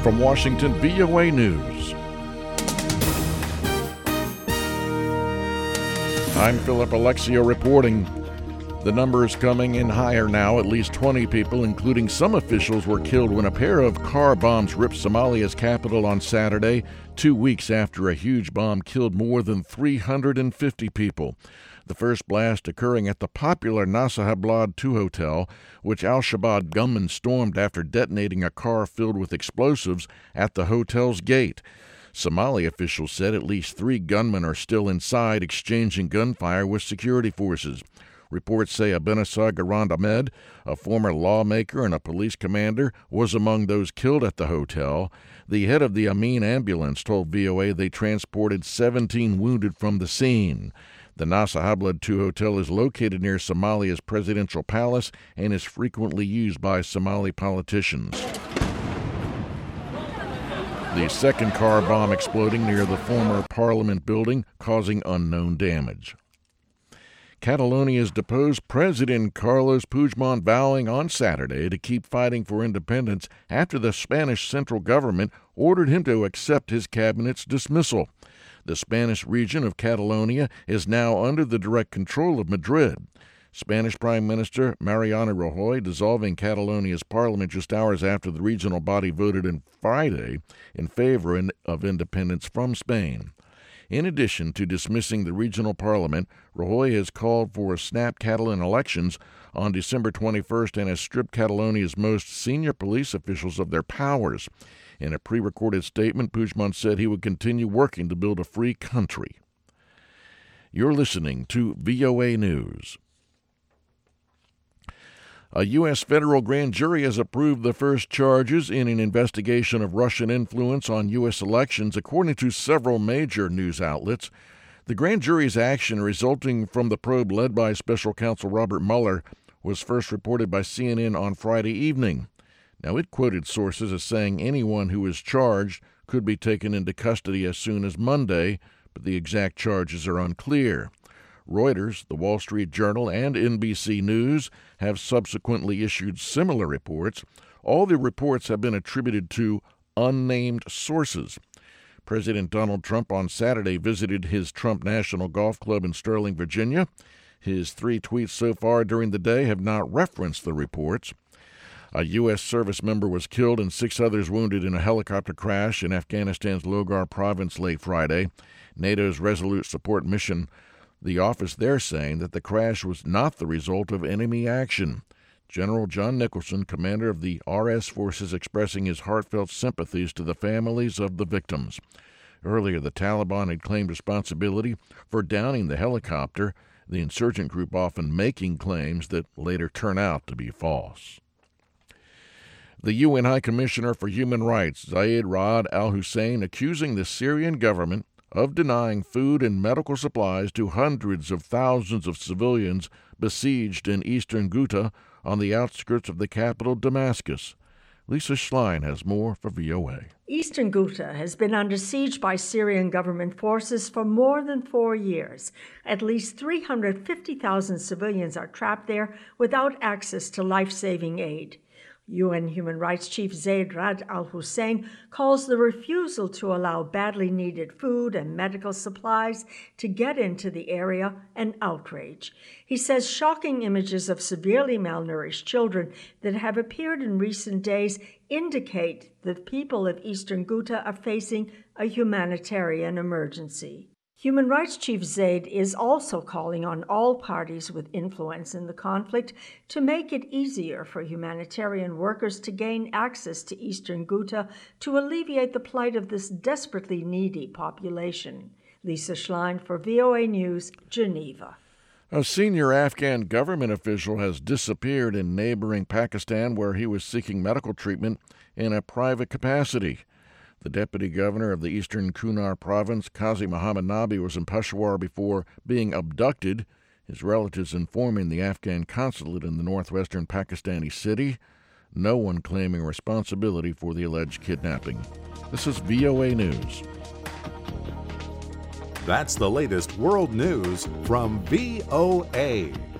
From Washington, VOA News. I'm Philip Alexio reporting. The number is coming in higher now. At least 20 people, including some officials, were killed when a pair of car bombs ripped Somalia's capital on Saturday, 2 weeks after a huge bomb killed more than 350 people. The first blast occurring at the popular Nasa Hablood 2 hotel, which al-Shabaab gunmen stormed after detonating a car filled with explosives at the hotel's gate. Somali officials said at least 3 gunmen are still inside, exchanging gunfire with security forces. Reports say Abenasar Garand Ahmed, a former lawmaker and a police commander, was among those killed at the hotel. The head of the Amin ambulance told VOA they transported 17 wounded from the scene. The Nasa Hablood 2 hotel is located near Somalia's presidential palace and is frequently used by Somali politicians. The second car bomb exploding near the former parliament building, causing unknown damage. Catalonia's deposed President Carles Puigdemont vowing on Saturday to keep fighting for independence after the Spanish central government ordered him to accept his cabinet's dismissal. The Spanish region of Catalonia is now under the direct control of Madrid. Spanish Prime Minister Mariano Rajoy dissolving Catalonia's parliament just hours after the regional body voted on Friday in favor of independence from Spain. In addition to dismissing the regional parliament, Rajoy has called for snap Catalan elections on December 21st and has stripped Catalonia's most senior police officials of their powers. In a pre-recorded statement, Puigdemont said he would continue working to build a free country. You're listening to VOA News. A U.S. federal grand jury has approved the first charges in an investigation of Russian influence on U.S. elections, according to several major news outlets. The grand jury's action, resulting from the probe led by special counsel Robert Mueller, was first reported by CNN on Friday evening. Now, it quoted sources as saying anyone who is charged could be taken into custody as soon as Monday, but the exact charges are unclear. Reuters, The Wall Street Journal, and NBC News have subsequently issued similar reports. All the reports have been attributed to unnamed sources. President Donald Trump on Saturday visited his Trump National Golf Club in Sterling, Virginia. His 3 tweets so far during the day have not referenced the reports. A U.S. service member was killed and 6 others wounded in a helicopter crash in Afghanistan's Logar province late Friday. NATO's Resolute Support Mission, the office there saying that the crash was not the result of enemy action. General John Nicholson, commander of the RS forces, expressing his heartfelt sympathies to the families of the victims. Earlier, the Taliban had claimed responsibility for downing the helicopter, the insurgent group often making claims that later turn out to be false. The UN High Commissioner for Human Rights, Zeid Ra'ad al-Hussein, accusing the Syrian government of denying food and medical supplies to hundreds of thousands of civilians besieged in eastern Ghouta on the outskirts of the capital, Damascus. Lisa Schlein has more for VOA. Eastern Ghouta has been under siege by Syrian government forces for more than 4 years. At least 350,000 civilians are trapped there without access to life-saving aid. UN Human Rights Chief Zeid Ra'ad al-Hussein calls the refusal to allow badly needed food and medical supplies to get into the area an outrage. He says shocking images of severely malnourished children that have appeared in recent days indicate the people of Eastern Ghouta are facing a humanitarian emergency. Human Rights Chief Zeid is also calling on all parties with influence in the conflict to make it easier for humanitarian workers to gain access to Eastern Ghouta to alleviate the plight of this desperately needy population. Lisa Schlein for VOA News, Geneva. A senior Afghan government official has disappeared in neighboring Pakistan, where he was seeking medical treatment in a private capacity. The deputy governor of the eastern Kunar province, Qazi Muhammad Nabi, was in Peshawar before being abducted, his relatives informing the Afghan consulate in the northwestern Pakistani city, no one claiming responsibility for the alleged kidnapping. This is VOA News. That's the latest world news from VOA.